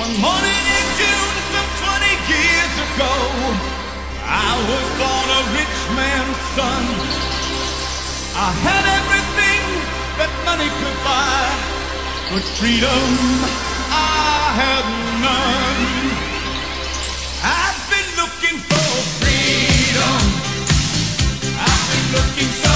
One morning in June, some 20 years ago, I was born a rich man's son. I had everything that money could buy, but freedom I had none. I've been looking for freedom. I've been looking so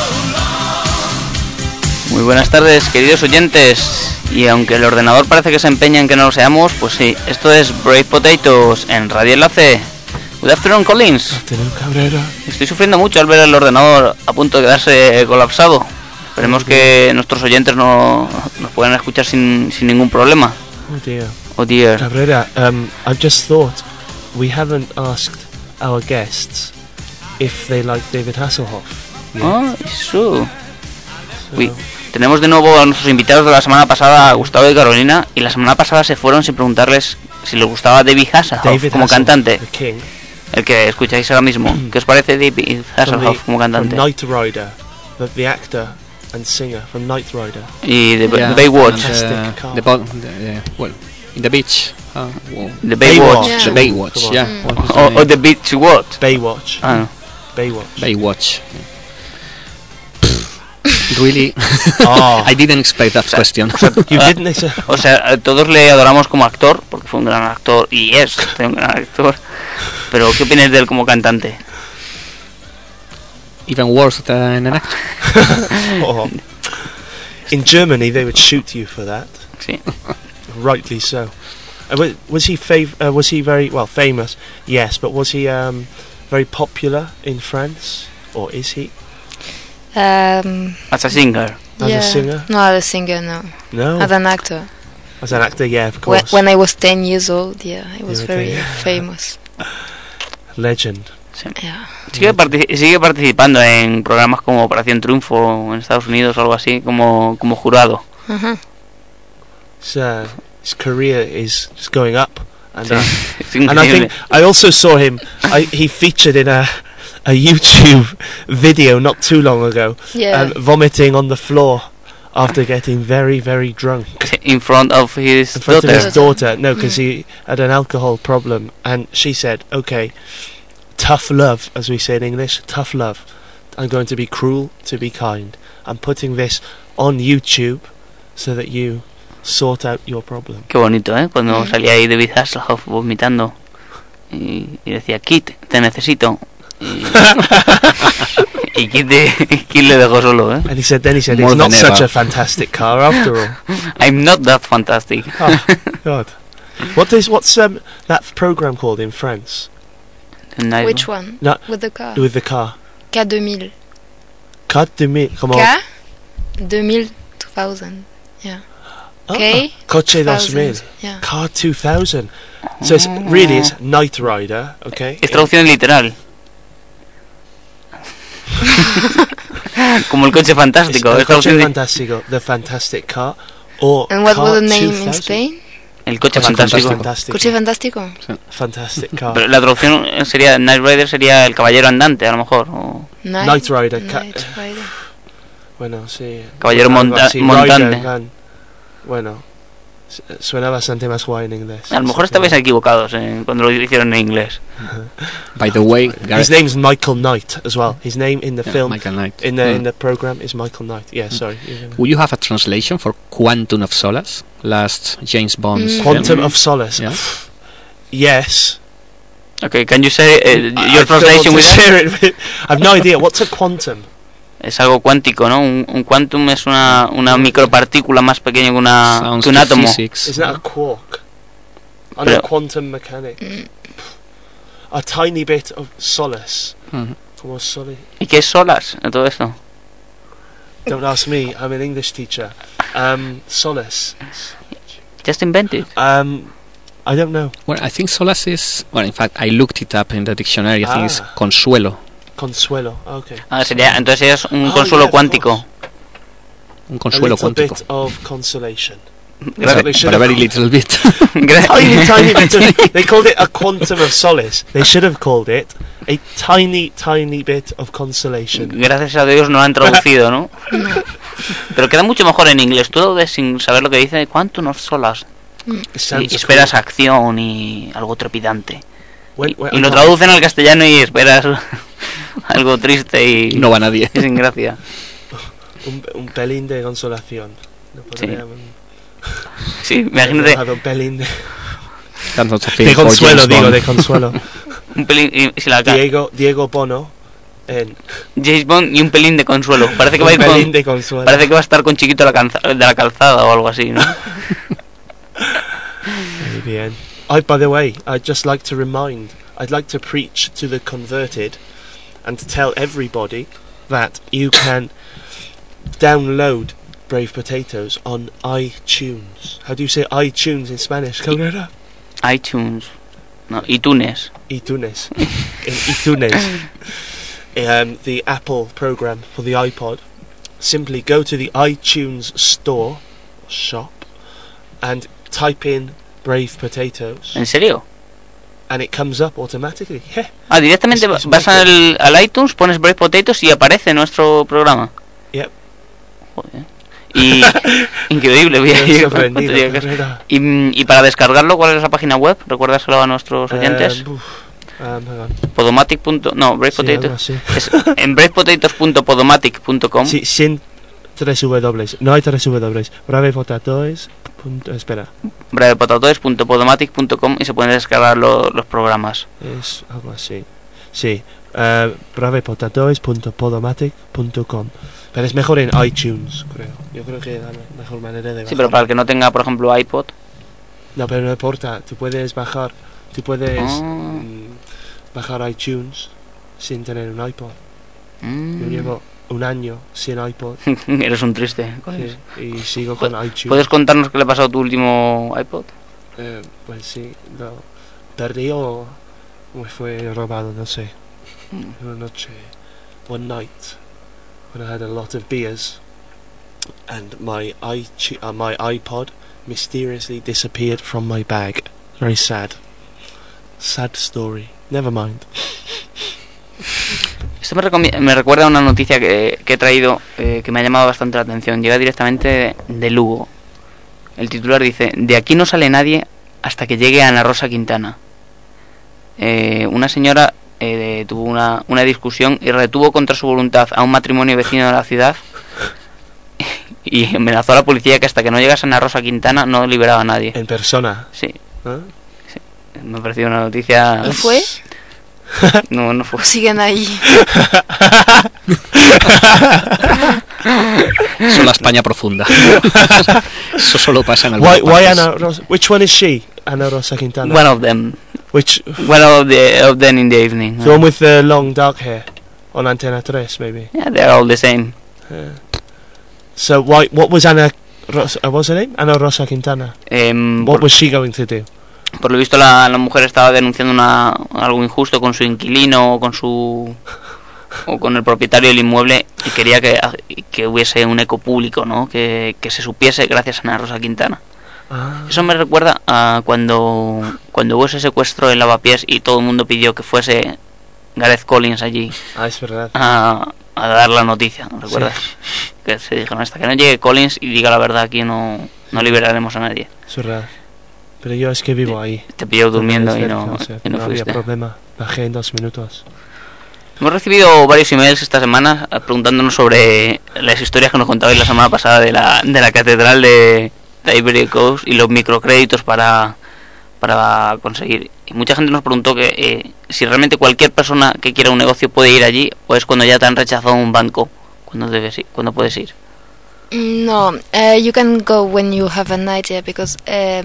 long. Muy buenas tardes, queridos oyentes. Y aunque el ordenador parece que se empeña en que no lo seamos, pues sí, esto es Brave Potatoes en Radio Enlace. Good afternoon, Collins. Good afternoon, Cabrera. Estoy sufriendo mucho al ver el ordenador a punto de quedarse colapsado. Esperemos que nuestros oyentes nos puedan escuchar sin ningún problema. Oh dear. Oh dear. Cabrera, I've just thought we haven't asked our guests if they like David Hasselhoff yet. Oh, it's true. Uy, tenemos de nuevo a nuestros invitados de la semana pasada, Gustavo y Carolina, y la semana pasada se fueron sin preguntarles si les gustaba David Hasselhoff como cantante. The King. El que escucháis ahora mismo. ¿Qué os parece David Hasselhoff como cantante? From Knight Rider, the actor and singer from Knight Rider. Y de Baywatch. Well, in the beach. The Baywatch. The Baywatch, yeah. O The Beach What? Baywatch. Ah, no. Baywatch. Really? Oh. I didn't expect that question. You didn't. O sea, todos le adoramos como actor, porque fue un gran actor y es un gran actor. Pero ¿qué opinas de él como cantante? Even worse than an actor. Oh. In Germany, they would shoot you for that. Sí. Rightly so. Was he very well famous? Yes, but was he very popular in France, or is he? As a singer. As a singer? No, as a singer, no. No. As an actor. As an actor, yeah, of course. When I was 10 years old, yeah, he was very famous. Legend. Sí. Yeah. Sigue participando en programas como Operación Triunfo en Estados Unidos o algo así, como jurado. Uh-huh. So, his career is going up. And, Sí, and I think I also saw him. He featured in a YouTube video not too long ago, vomiting on the floor after getting very, very drunk. In front of his daughter. No, because he had an alcohol problem, and she said, "Okay, tough love, as we say in English, tough love. I'm going to be cruel to be kind. I'm putting this on YouTube so that you sort out your problem." Qué bonito, ¿eh? Cuando salía ahí David Hasselhoff vomitando y decía, Kit, te necesito. Y Kit le dejó solo, ¿eh? And he said, it's not such a fantastic car after all. I'm not that fantastic. Oh, God. What's that program called in France? Which one? No, with the car. With the car. K2000. K2000. K2000. 2000. Yeah. K. Coche 2000. Yeah. Car 2000. So it's Knight Rider, okay? Es traducción literal. Como el coche fantástico. El coche fantástico. The Fantastic Car. And what was the name in Spain? El coche fantástico. Coche fantástico. Sí. Fantastic Car. Pero la traducción sería Knight Rider, sería el caballero andante, a lo mejor. O... Knight Rider. Rider. Bueno, sí. Caballero montante. Bueno, suena bastante más guay en inglés. A lo mejor estabais equivocados cuando lo hicieron en inglés. By the way, his name's Michael Knight as well. His name in the film, Michael Knight. in the program, is Michael Knight. Yeah, sorry. Will you have a translation for Quantum of Solace, last James Bond's Quantum of Solace? Yeah. Yes. Okay, can you say your translation with it? I have no idea. What's a quantum? Es algo cuántico, ¿no? Un quantum es una micropartícula más pequeña que un átomo. Isn't that a quark? I'm a quantum mechanic. A tiny bit of solace. Como solace. ¿Y qué es solas en todo esto? Don't ask me. I'm an English teacher. Solace. Just invented. I don't know. Well, I think solace is... Well, in fact, I looked it up in the dictionary. I think it's consuelo. Consuelo, okay. Entonces es un consuelo cuántico. Un consuelo cuántico. A little bit of consolation. But a very little bit. tiny bit. They called it a quantum of solace. They should have called it a tiny bit of consolation. Gracias a Dios no lo han traducido, ¿no? Pero queda mucho mejor en inglés. Tú lo ves sin saber lo que dice. Quantum of Solace. sounds y esperas cool. acción y algo trepidante. When Y lo traducen al castellano y esperas algo triste y No va nadie. y sin gracia. un pelín de consolación. No podría Sí, imagínate un pelín de Consuelo, digo, de consuelo. un pelín y si la Diego Bono en James Bond y un pelín de consuelo. Parece que va a un ir pelín con, de consuelo. parece que va a estar con Chiquito de la calzada o algo así, ¿no? Muy bien. By the way, I'd like to preach to the converted and to tell everybody that you can download Brave Potatoes on iTunes. How do you say iTunes in Spanish, Cabrera? iTunes, no, iTunes. iTunes. In iTunes. The Apple program for the iPod. Simply go to the iTunes store, shop, and type in Brave Potatoes. ¿En serio? And it comes up automatically. Yeah. Ah, directamente Es vas al iTunes, pones Brave Potatoes y aparece nuestro programa. Yep. Joder. Y increíble, Estoy sorprendido, Cabrera. y para descargarlo, ¿cuál es la página web? Recuérdaselo a nuestros oyentes. Hang on. Podomatic. No, Brave Sí, algo Potatoes. así. Es en bravepotatoes.podomatic.com. Sí, sin 3 W. No hay 3 W. Brave Potatoes. Espera. bravepotatoes.podomatic.com y se pueden descargar los programas. Es algo así. Sí. bravepotatoes.podomatic.com. Pero es mejor en iTunes, creo. Yo creo que es la mejor manera de bajar. Sí, pero para el que no tenga, por ejemplo, iPod. No, pero no importa. Tú puedes bajar. Tú puedes Ah. bajar iTunes sin tener un iPod. Yo Mm. llevo un año sin iPod. Eres un triste. Sí, y sigo con iTunes. ¿Puedes contarnos qué le pasó a tu último iPod? Pues sí, lo perdí o me fue robado, no sé. Una noche, one night, when I had a lot of beers, and my iPod mysteriously disappeared from my bag. Very sad. Sad story. Never mind. Esto me recuerda a una noticia que he traído que me ha llamado bastante la atención. Llega directamente de Lugo. El titular dice: de aquí no sale nadie hasta que llegue Ana Rosa Quintana. Una señora tuvo una discusión y retuvo contra su voluntad a un matrimonio vecino de la ciudad y amenazó a la policía que hasta que no llegase Ana Rosa Quintana no liberaba a nadie. En persona. Sí, ¿Eh? me ha parecido una noticia... ¿Y fue? No fue. Siguen ahí. Eso es la España profunda. Eso solo pasa en Why algunas partes. Ana Rosa? Which one is she? Ana Rosa Quintana. One of them. Which One of them in the evening. the one with the long dark hair on Antena 3, maybe. Yeah, they're all the same. So what was Ana Rosa? What's her name? Ana Rosa Quintana. What was she going to do? Por lo visto la mujer estaba denunciando algo injusto con su inquilino o con el propietario del inmueble y quería que hubiese un eco público, ¿no? Que se supiese gracias a Ana Rosa Quintana. Eso me recuerda a cuando hubo ese secuestro en Lavapiés y todo el mundo pidió que fuese Gareth Collins allí Es verdad. a dar la noticia, ¿no recuerdas? Sí. Que se dijeron, hasta que no llegue Collins y diga la verdad aquí no liberaremos a nadie. Es verdad. Pero yo es que vivo ahí. Te pilló durmiendo y Cerca, no o sea, fuiste. había problema. Bajé en 2 minutos. Hemos recibido varios emails esta semana preguntándonos sobre las historias que nos contabais la semana pasada de la catedral de Ivory Coast y los microcréditos para conseguir. Y mucha gente nos preguntó que si realmente cualquier persona que quiera un negocio puede ir allí o es cuando ya te han rechazado un banco cuando puedes ir. No, you can go when you have an idea because,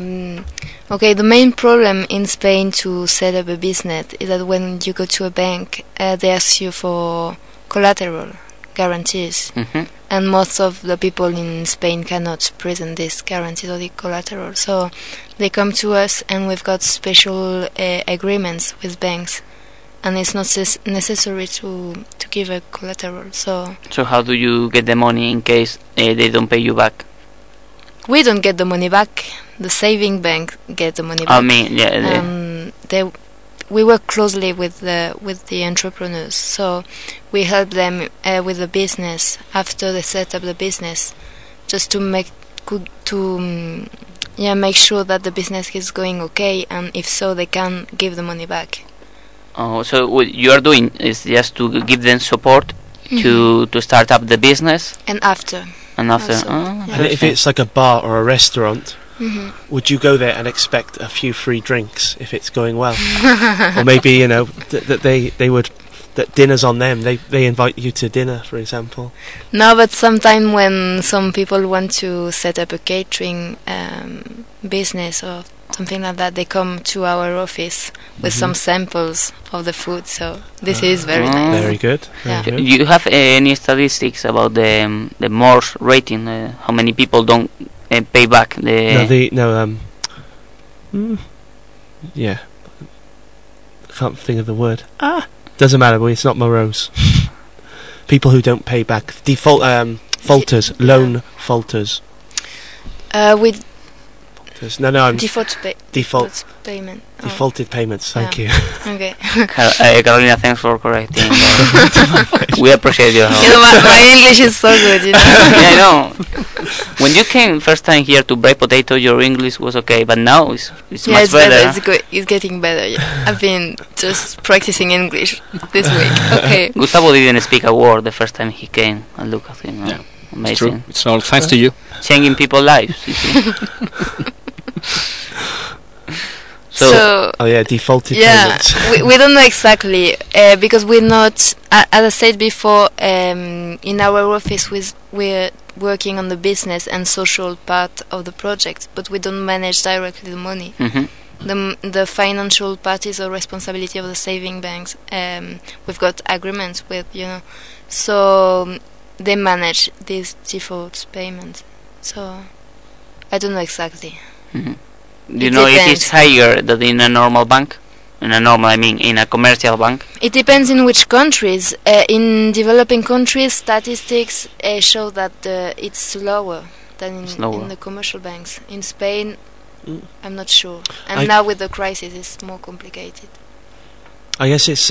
the main problem in Spain to set up a business is that when you go to a bank, they ask you for collateral guarantees, and most of the people in Spain cannot present this guarantees or the collateral, so they come to us and we've got special agreements with banks. And it's not necessary to give a collateral. So how do you get the money in case they don't pay you back? We don't get the money back. The saving bank get the money back. I mean, yeah. We work closely with the entrepreneurs, so we help them with the business after they set up the business, just to make sure that the business is going okay, and if so, they can give the money back. Oh, so what you are doing is just to give them support to start up the business, And after. and after. Also, yeah. And if it's like a bar or a restaurant, hmm would you go there and expect a few free drinks if it's going well? Or maybe, that they would, that dinner's on them, they invite you to dinner, for example. No, but sometime when some people want to set up a catering business or something like that, they come to our office with some samples of the food. So this is very Oh. nice. Very good. Yeah. Very Do good. you have any statistics about the Morse rating? How many people don't pay back the? Yeah. I can't think of the word. Doesn't matter, but it's not morose. People who don't pay back. Default, falters. Loan falters. With No, I'm default default. payment. Oh, Defaulted payments, thank you. okay. Carolina, thanks for correcting. We appreciate your help. My English is so good, Yeah, I know. When you came first time here to Bright Potato, your English was okay, but now it's Yeah, much it's better. better. It's good. It's getting better. Yeah. I've been just practicing English this week. Okay. Gustavo didn't speak a word the first time he came, and look at him. Yeah, Amazing. It's true. It's all thanks to you. Changing people's lives. You see. So Oh yeah, defaulted yeah, payments. we don't know exactly because we're not. As I said before, in our office we're working on the business and social part of the project, but we don't manage directly the money. Mhm. The financial part is a responsibility of the saving banks. We've got agreements with, so they manage these default payments. So I don't know exactly. Mhm. Do you It know if depends. it's higher than in a normal bank? In a commercial bank? It depends in which countries. In developing countries, statistics show that it's lower than It's lower. in the commercial banks. In Spain, Mm. I'm not sure. And I- now with the crisis, it's more complicated. I guess it's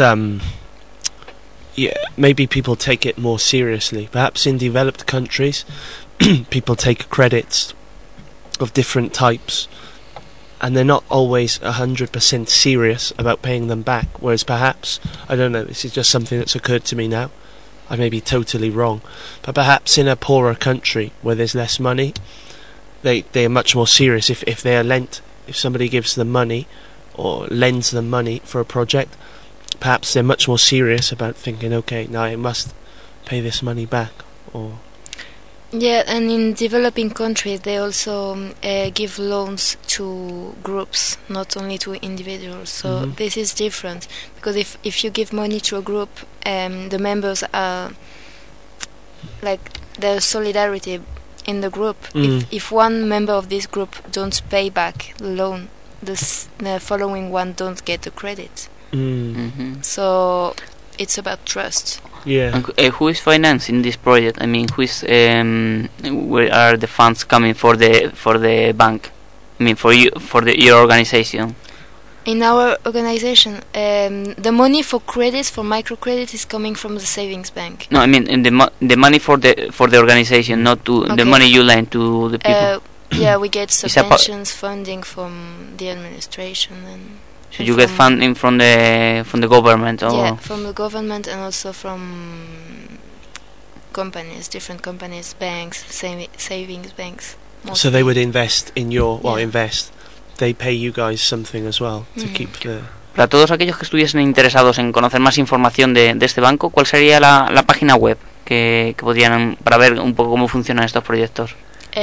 maybe people take it more seriously. Perhaps in developed countries, people take credits of different types, and they're not always 100% serious about paying them back. Whereas perhaps, I don't know, this is just something that's occurred to me now. I may be totally wrong, but perhaps in a poorer country where there's less money, they are much more serious. If they are lent, if somebody gives them money or lends them money for a project, perhaps they're much more serious about thinking, okay, now I must pay this money back. Or Yeah, and in developing countries, they also give loans to groups, not only to individuals. So Mhm. this is different, because if you give money to a group, the members are like there's solidarity in the group. Mm. If one member of this group don't pay back the loan, the following one don't get the credit. Mhm. So it's about trust. yeah, And who is financing this project? I mean, where are the funds coming for the bank? I mean, for your organization. In our organization, the money for credits, for microcredit, is coming from the savings bank. No, I mean, in the money for the organization, not to the Okay. money you lend to the people. Yeah, we get Is a subventions, funding from the administration, and So you get funding from the government, or yeah, from the government, and also from companies, different companies, banks, savings banks. so they would invest in your Yeah. invest. They pay you guys something as well to Mhm. keep the. para todos aquellos que estuviesen interesados en conocer más información de este banco, ¿cuál sería la página web que podrían para ver un poco cómo funcionan estos proyectos?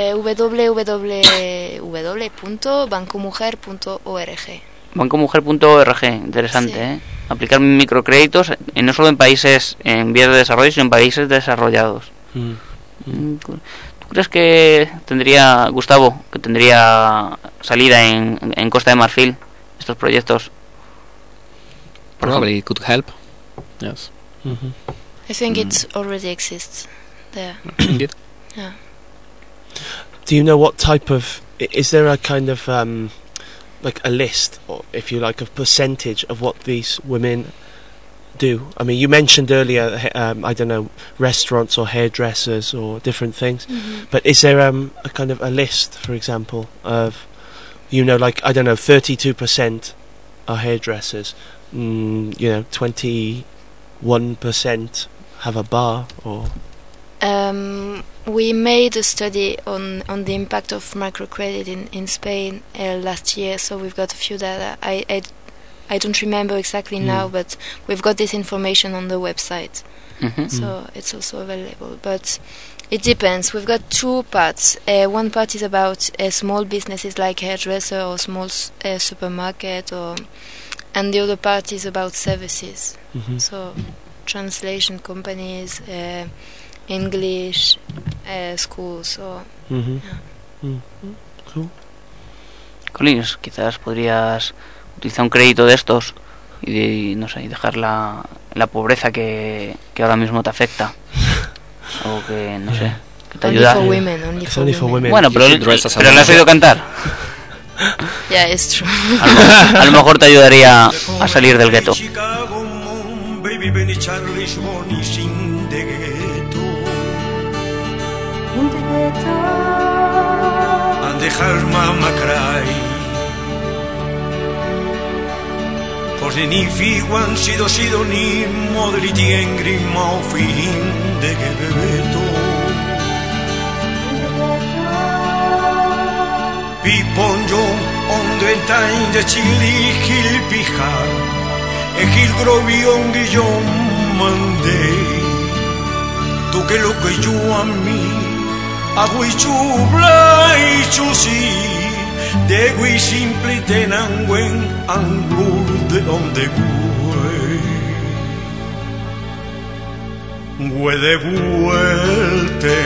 www.bancomujer.org. Bancomujer.org, interesante, Sí. ¿eh? Aplicar microcréditos, no solo en países en vías de desarrollo, sino en países desarrollados. ¿Tú crees que tendría, Gustavo, que tendría salida en Costa de Marfil estos proyectos? Por Probably it could help. Yes. Mhm. I think Mm. it already exists there. Indeed. Yeah. Do you know what type of? Is there a kind of like a list, or if you like, a percentage of what these women do? I mean, you mentioned earlier, I don't know, restaurants or hairdressers or different things. But is there a kind of a list, for example, of, you know, like, I don't know, 32% are hairdressers, 21% have a bar, or... We made a study on the impact of microcredit in Spain last year, so we've got a few data. I don't remember exactly now, but we've got this information on the website, so it's also available. But it depends. We've got two parts. One part is about small businesses like hairdresser or small supermarket, and the other part is about services. So translation companies, English, schools. Or Cool. Collins, quizás podrías utilizar un crédito de estos y no sé, y dejar la pobreza que ahora mismo te afecta, o que no sé, que te only ayuda. for women, only for women. Bueno, pero You should dress as a le has oído cantar. Yeah, it's true. A lo mejor te ayudaría a salir del gueto. And her mama cry. For the nifiwan sido ni modriti engri mau fin de ghetto. Piponjo on the time de chili hil pija. E hil grovion guillon mandei. Tu que lo que yo a mí. Agui chubla y chusi, de gui simple tenanguen anglur de donde gui de vuelte.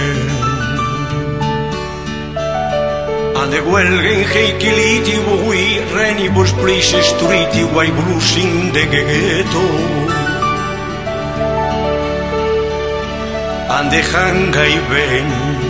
Ande huelgen heikiliti bui reni bus prise streeti guai blusin de ghetto. Ande hanga y ven.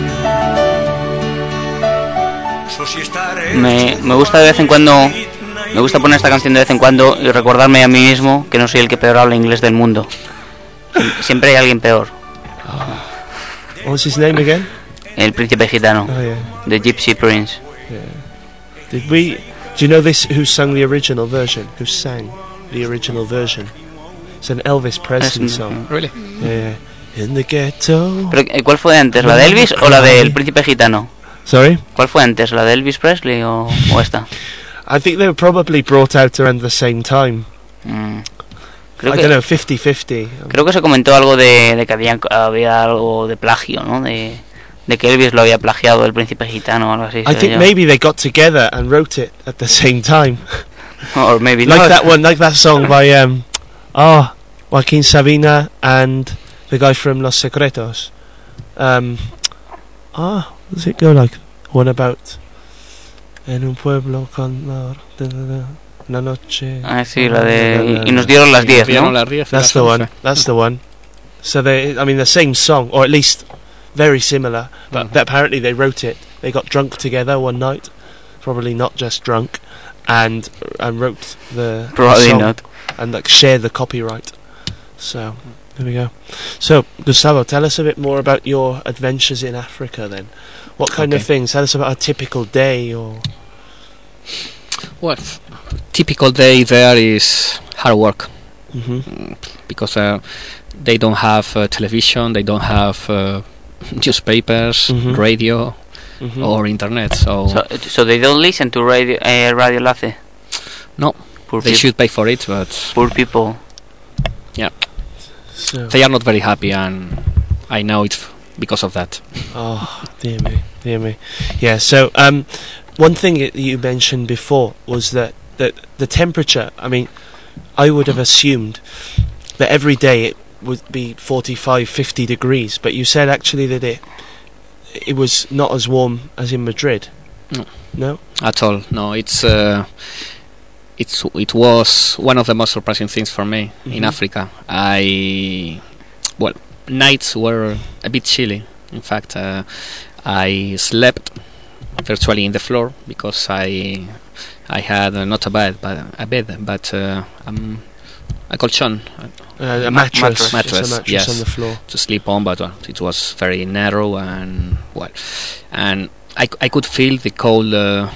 Me gusta de vez en cuando, me gusta poner esta canción de vez en cuando y recordarme a mí mismo que no soy el que peor habla inglés del mundo. Siempre hay alguien peor. What's his name again? El príncipe gitano. Oh, yeah. The Gypsy Prince. Do you know this? Who sang the original version? Who sang the original version? It's an Elvis Presley song. Really? Yeah. In the ghetto. Pero, ¿cuál fue antes? ¿La de Elvis o la del príncipe gitano? Sorry? ¿Cuál fue antes? ¿La de Elvis Presley o esta? I think they were probably brought out around the same time. Creo I que, don't know, 50-50. creo que se comentó algo de que había algo de plagio, ¿no? De que Elvis lo había plagiado el príncipe gitano o algo así. I think maybe they got together and wrote it at the same time. Or maybe Like not. that one, like that song by Joaquin Sabina and the guy from Los Secretos. Does it go like one about en un pueblo con la noche? Ah, sí, la de y nos dieron las 10, ¿no? That's the one. That's the one. So the same song, or at least very similar. But apparently they wrote it. They got drunk together one night, probably not just drunk, and wrote the Probably song not. and like shared the copyright. So there we go. So Gustavo, tell us a bit more about your adventures in Africa then. What kind of things? Tell us about a typical day, or... Well, typical day there is hard work. Because they don't have television, they don't have newspapers, radio, or internet. So they don't listen to Radio Lace? No, they should pay for it, but... Poor people. Yeah. So. They are not very happy, and I know it because of that. Oh, dear me. Yeah, so one thing that you mentioned before was that the temperature, I mean, I would have assumed that every day it would be 45, 50 degrees, but you said actually that it was not as warm as in Madrid. No? At all. No, it was one of the most surprising things for me in Africa. Nights were a bit chilly. In fact, I slept virtually in the floor because I had not a bed, but a colchón A mattress. Mattress. Just a mattress Yes. on the floor. to sleep on, but it was very narrow and and I could feel the cold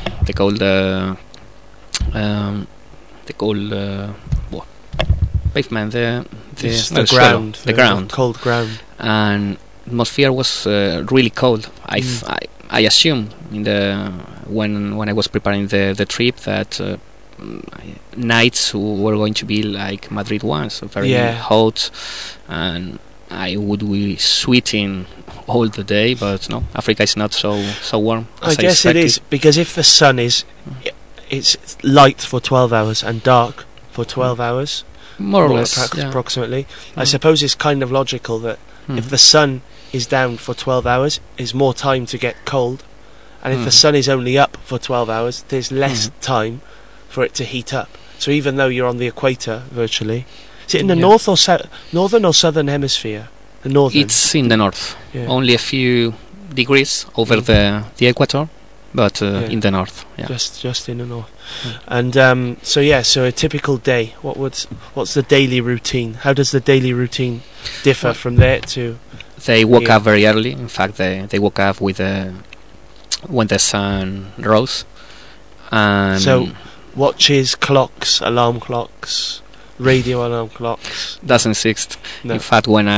what? Pavement, It's no, the suelo, ground. the ground, Cold ground. and atmosphere was really cold. I assumed in the when I was preparing the trip that nights were going to be like Madrid ones, so very Yeah. hot, and I would be sweating all the day. But no, Africa is not so warm. I as guess it expected. is, because if the sun is, it's light for 12 hours and dark for 12 hours, more or more less. Yeah. approximately. I Mm. suppose it's kind of logical that Mm. if the sun is down for 12 hours, there's more time to get cold, and if the Mm. sun is only up for 12 hours, there's less Mm. time for it to heat up. So even though you're on the equator, virtually, is it in the Yeah. north or northern or southern hemisphere? The northern. It's in the north, Yeah. only a few degrees over Mm. the equator, but Yeah. in the north. Yeah. just in the north. Mm. And so a typical day. What's the daily routine? How does the daily routine differ from there to? They woke Yeah. up very early. In fact, they woke up with when the sun rose. And So watches, clocks, alarm clocks, radio alarm clocks. doesn't exist. No. In fact, when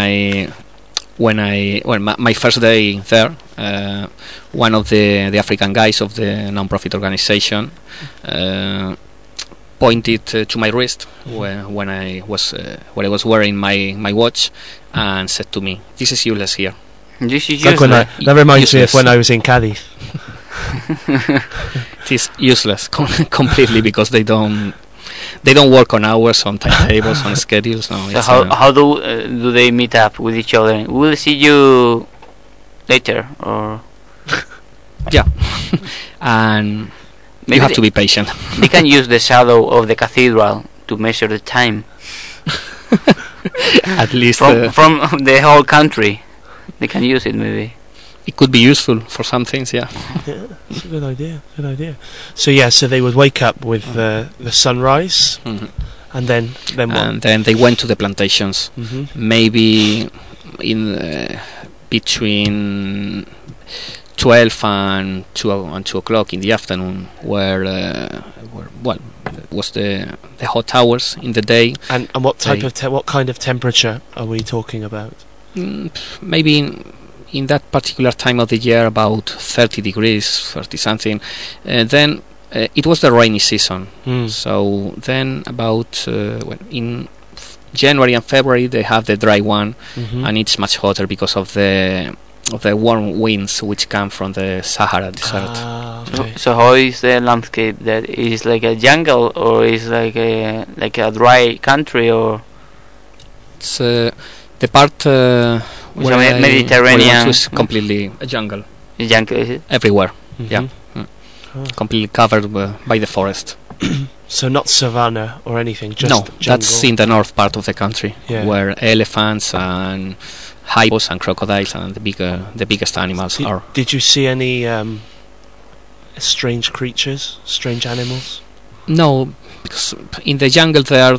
my first day there, one of the African guys of the non-profit organization pointed to my wrist when I was wearing my watch, and said to me, "This is useless here." This is Like when useless. that reminds me of Useless. when I was in Cadiz. It is useless completely, because they don't work on hours, on timetables, on schedules. No, So it's, how do they meet up with each other? We'll see you later, or yeah, and maybe you have to be patient. they can use the shadow of the cathedral to measure the time At least from the whole country. They can use it maybe. it could be useful for some things. Yeah. Yeah, that's a good idea. Good idea. So yeah, so they would wake up with the sunrise, Mhm. and then what? And then they went to the plantations. Hmm. Maybe in between 12 and 2 o'clock in the afternoon, where was the hot hours in the day. And what type They- of what kind of temperature are we talking about? Maybe in that particular time of the year about 30 degrees, 30 something. Then it was the rainy season. Mm. So then about in January and February they have the dry one, Mhm. and it's much hotter because of the warm winds which come from the Sahara Desert. Ah, okay. So how is the landscape? That is like a jungle, or is like a dry country, or It's the part It's a where I Mediterranean- went to is completely a jungle a jungle? Is it? everywhere, Mhm. yeah. Completely covered by the forest. So not savannah or anything, just No, jungle. that's in the north part of the country, Yeah. where elephants and hippos and crocodiles and the biggest animals are. Did you see any strange creatures, strange animals? No, because in the jungle there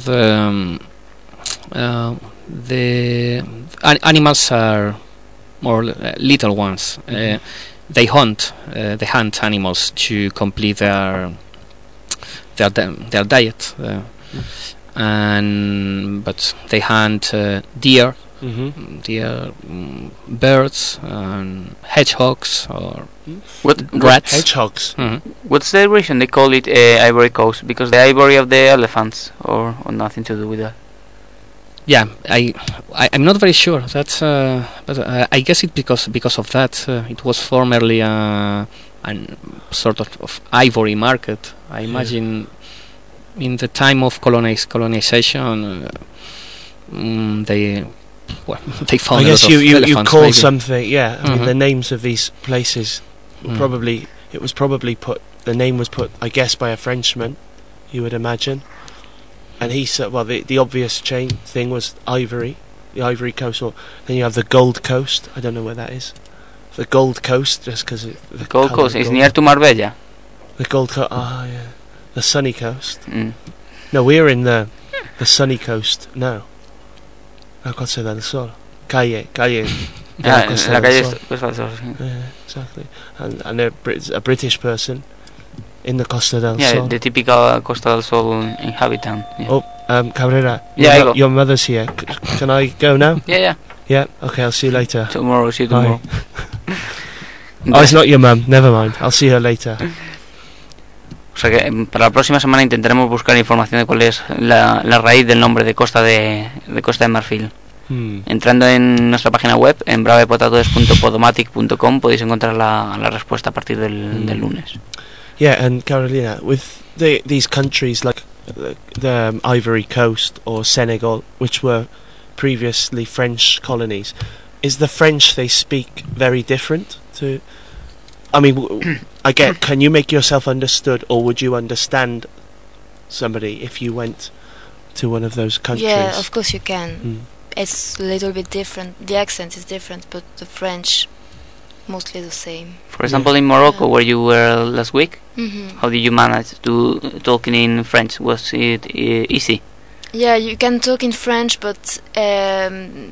the animals are more little ones. Mhm. They hunt animals to complete their diet, and but they hunt deer, Mm-hmm. birds, and hedgehogs or What rats. Hedgehogs. Mhm. What's the reason they call it Ivory Coast? Because the ivory of the elephants, or nothing to do with that? Yeah, I'm not very sure. That's but I guess it because of that. It was formerly a sort of ivory market. I imagine in the time of colonization, they found. I a guess lot of you elephants, call maybe. something. Yeah, I mean Mhm. the names of these places Mm. probably put. The name was put, I guess, by a Frenchman. You would imagine. And he said, well, the obvious chain thing was Ivory, the Ivory Coast, or then you have the Gold Coast. I don't know where that is. The Gold Coast, just because the Gold colour Coast is gold. near to Marbella. The Gold Coast. Ah, yeah, the Sunny Coast. Mm. No, we're in the Sunny Coast. No, La Costa del Sol. Calle de Ah, Costa en la del calle Sol. Costa del Sol, sí. Yeah, exactly. And a British person in the Costa del Yeah, Sol. the typical Costa del Sol inhabitant. Yeah. Oh, Cabrera, Yeah, I go. your mother's here. Can I go now? Yeah. Yeah, okay, I'll see you later. Tomorrow, see you Bye. tomorrow. Oh, it's not your mum, never mind. I'll see her later. O sea que para la próxima semana intentaremos buscar información de cuál es la raíz del nombre de Costa de Marfil. Entrando en nuestra página web, en bravepotatoes.podomatic.com, podéis encontrar la respuesta a partir del lunes. Yeah, and Carolina, with these countries like the Ivory Coast or Senegal, which were previously French colonies, is the French they speak very different to... I mean, I get, can you make yourself understood, or would you understand somebody if you went to one of those countries? Yeah, of course you can. It's a little bit different. The accent is different, but the French mostly the same. For example, in Morocco, where you were last week, Mm-hmm. how did you manage to talk in French? Was it easy? Yeah, you can talk in French, but in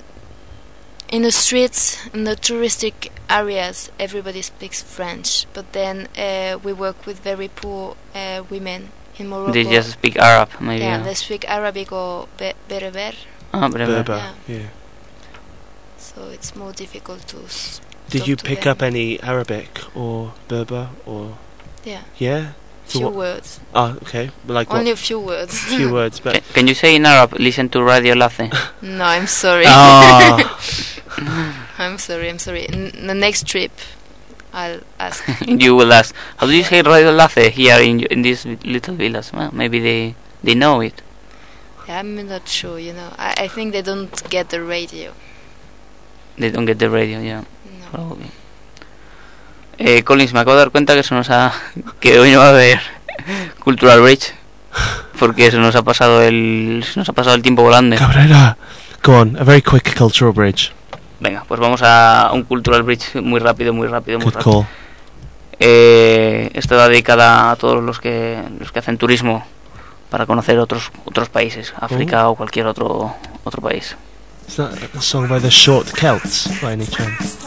the streets, in the touristic areas, everybody speaks French. But then we work with very poor women in Morocco. They just speak Arab, maybe. Yeah, they speak Arabic or Berber. Ah, Berber. Berber, yeah. So it's more difficult to Did talk you to pick them. up any Arabic or Berber or... Yeah, Yeah? So few what- words. Ah, okay. Like Only what? a few words. Few words, but... Can you say in Arab, listen to Radio Lace? No, I'm sorry. Ah, I'm sorry. The next trip, I'll ask. You will ask, how do you say Radio Lace here in this little village? Well, maybe they know it. Yeah, I'm not sure, I think they don't get the radio. They don't get the radio, yeah. No. Probably. Collins, me acabo de dar cuenta que hoy no va a haber Cultural Bridge porque se nos ha pasado el tiempo volando. Cabrera. Go on, a very quick cultural bridge. Venga, pues vamos a un Cultural Bridge muy rápido. Good call. Esta va dedicada a todos los que hacen turismo para conocer otros países, África o cualquier otro país. Is that a song by the Short Celts, by any chance?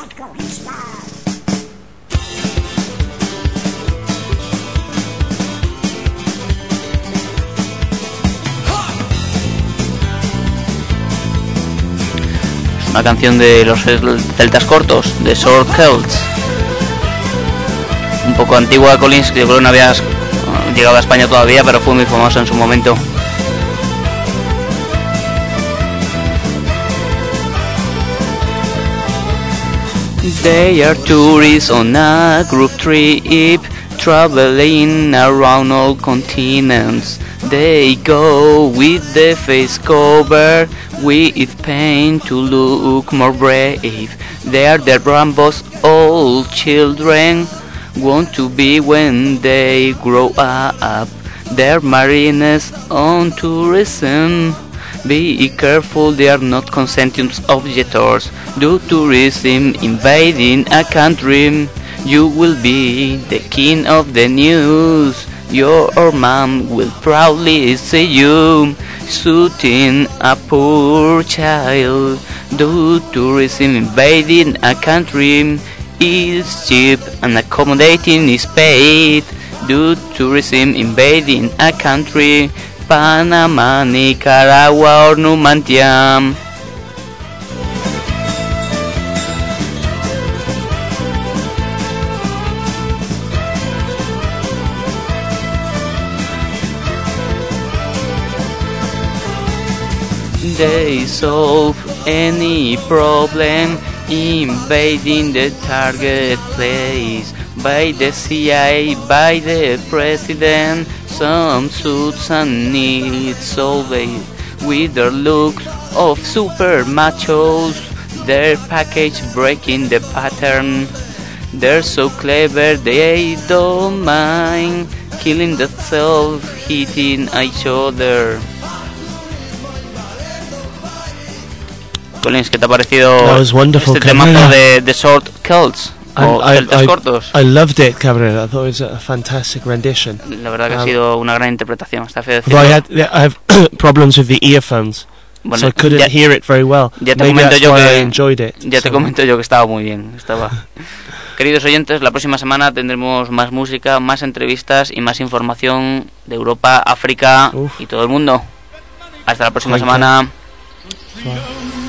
Una canción de los celtas cortos, de Short Celts. Un poco antigua, Collins, que yo creo que no habías llegado a España todavía, pero fue muy famoso en su momento. They are tourists on a group trip, traveling around all continents. They go with the face covered with paint to look more brave. They are the Rambo's old children, want to be when they grow up. They're marines on tourism. Be careful, they are not consenting objectors. Do tourism invading a country, you will be the king of the news. Your mom will proudly see you shooting a poor child. Do tourism invading a country is cheap and accommodating is paid. Do tourism invading a country, Panama, Nicaragua or Numantia. They solve any problem invading the target place. By the CIA, by the president, some suits and needs always with their looks of super machos, their package breaking the pattern. They're so clever they don't mind killing themselves, hitting each other. Collins, ¿qué te ha parecido That was wonderful, este temazo Cabrera. de Short Celts? O celtas cortos. I loved it, Cabrera. I thought it was a fantastic rendition. La verdad que ha sido una gran interpretación. Está feo Although decirlo. I have problems with the earphones. Bueno, so I couldn't ya- hear it very well. ya te Maybe comento that's yo why que- I enjoyed it. Ya te So, comento yo que estaba muy bien. Queridos oyentes, la próxima semana tendremos más música, más entrevistas y más información de Europa, África Uf. y todo el mundo. Hasta la próxima Thank you. semana. Bye.